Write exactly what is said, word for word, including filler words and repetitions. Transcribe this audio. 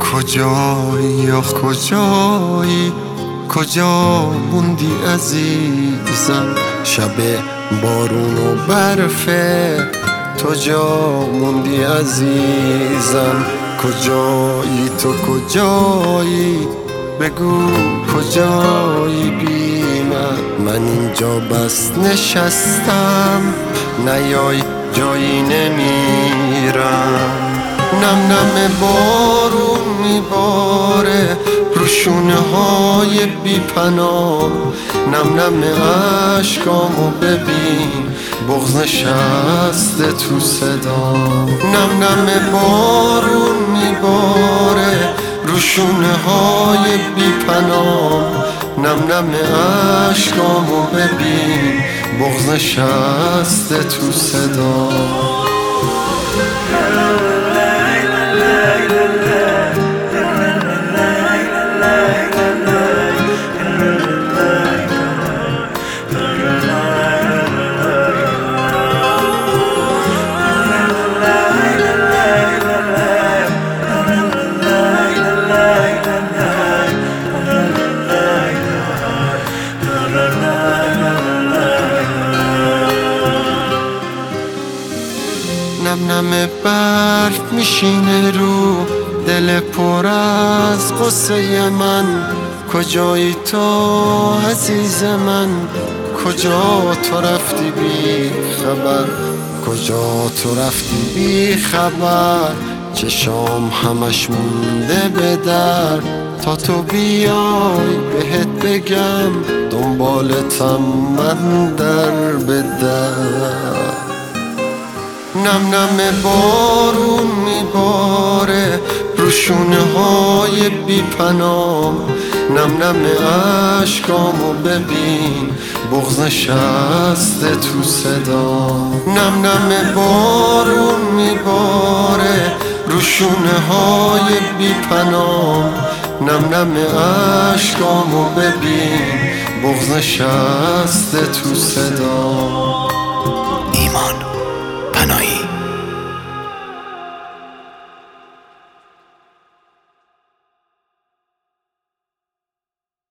کجایی یا کجایی، کجا موندی عزیزم؟ شب بارون و برفه تو جا موندی عزیزم. کجایی تو کجایی، بگو کجایی بی من؟ من اینجا بس نشستم، نیای جایی نمیرم. نم نم بارون میباره رو شونه های بی پناه، نم نم عشقامو ببین بغض نشسته تو صدا. نم نم بارون میباره رو شونه های بی پناه، نم نم عشقامو ببین بغض نشسته تو صدا. نم نم برف میشینه رو دل پر از قصه من. کجایی تو عزیز من، کجا تو رفتی بی خبر؟ کجا تو رفتی بی خبر؟ چشام همش مونده به در، تا تو بیای بهت بگم دنبالتم من در به در. نم نم بارون میباره رو شونه های بی پناه، نم نم عشقامو ببین بغض نشسته تو صدا. نم نم بارون میباره رو شونه های بی پناه، نم نم عشقامو ببین بغض نشسته تو صدا. ایمان پناهی.